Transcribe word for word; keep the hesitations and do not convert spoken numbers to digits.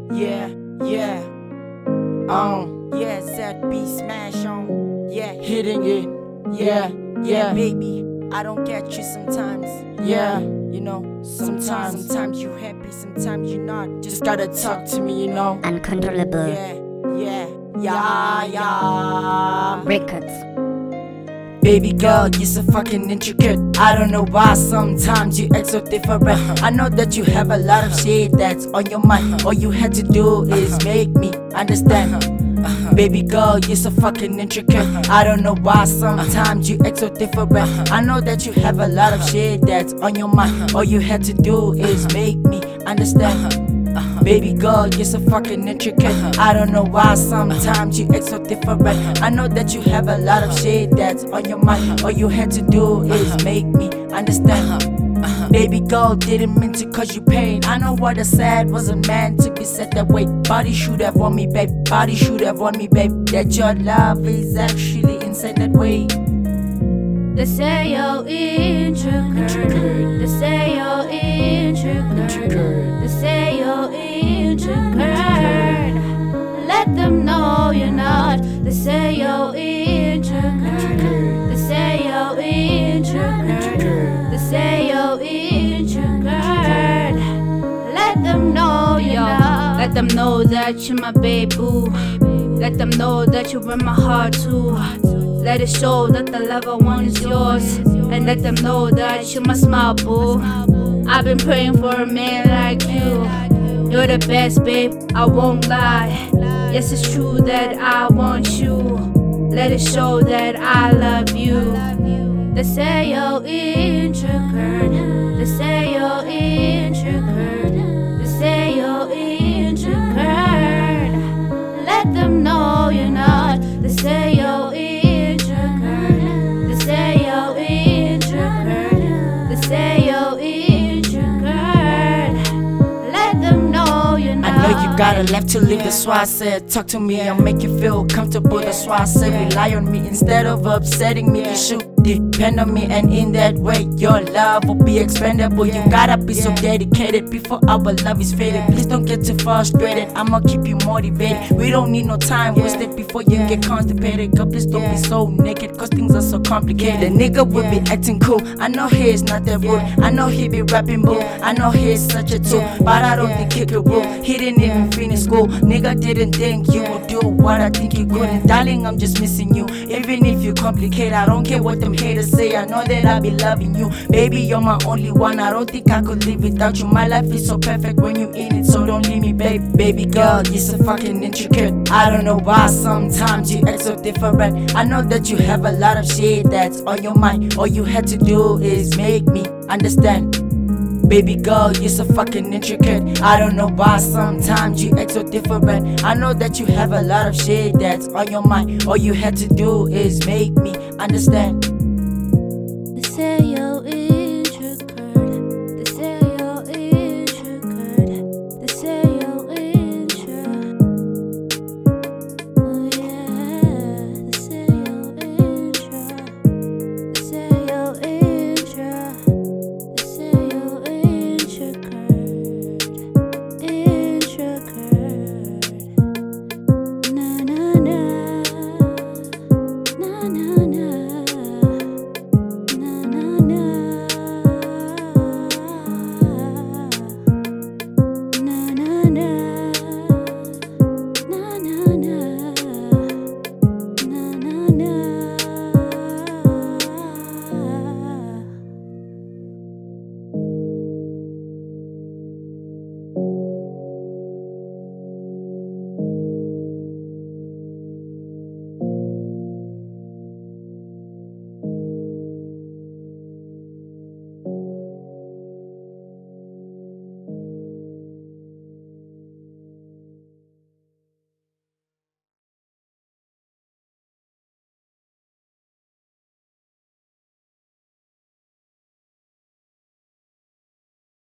Yeah, yeah. Um, yeah, Z B smash on. Yeah, hitting it. Yeah, yeah, baby. I don't get you sometimes. Yeah, you know, sometimes, sometimes you happy, sometimes you're not. Just gotta talk to me, you know. Uncontrollable Yeah, yeah, yeah, yeah. Records. Baby girl, you're so fucking intricate. I don't know why sometimes you act so different. I know that you have a lot of shit that's on your mind. All you had to do is make me understand. Baby girl, you're so fucking intricate. I don't know why sometimes you act so different. I know that you have a lot of shit that's on your mind. All you had to do is make me understand. Baby girl, you're so fucking intricate. I don't know why sometimes you act so different. I know that you have a lot of shit that's on your mind. All you had to do is make me understand. Baby girl, didn't mean to cause you pain. I know what I said wasn't meant to be said that way. Body should have won me, babe. Body should have won me, babe. That your love is actually inside that way. They say you're intricate. They say you're intricate. They say you're intricate. Let them know you're not. They say you're intricate. They say you're intricate. They say you're intricate. Let them know you're not. Let them know that you're my babe boo. Let them know that you're in my heart too. Let it show that the love I want is yours. And let them know that you're my smile boo. I've been praying for a man like you. You're the best, babe, I won't lie. Yes, it's true that I want you. Let it show that I love you. They say you're intricate. They say you're intricate. They say you're intricate. Let them know you're not. They say you're intricate. They say you're intricate. They say you're intricate. Let them know you're not. I know you got a life to live, that's why I said talk to me, I'll make you feel comfortable. That's why I said rely on me instead of upsetting me. You should depend on me, and in that way your love will be expendable. You gotta be so dedicated before our love is faded. Please don't get too frustrated, I'ma keep you motivated. We don't need no time wasted before you get constipated. Girl, please don't be so naked, cause things are so complicated. The nigga will be acting cool, I know he is not that rude. I know he be rapping boo, I know he is such a tool, but I don't think he could rule. He didn't even finish school, nigga didn't think you would do what I think you could. And darling, I'm just missing you. Even if you complicate, I don't care what them haters say, I know that I be loving you. Baby, you're my only one, I don't think I could live without you. My life is so perfect when you in it, so don't leave me, babe. Baby girl, you're so fucking intricate. I don't know why sometimes you act so different. I know that you have a lot of shit that's on your mind. All you had to do is make me understand. Baby girl, you're so fucking intricate. I don't know why sometimes you act so different. I know that you have a lot of shit that's on your mind. All you had to do is make me understand.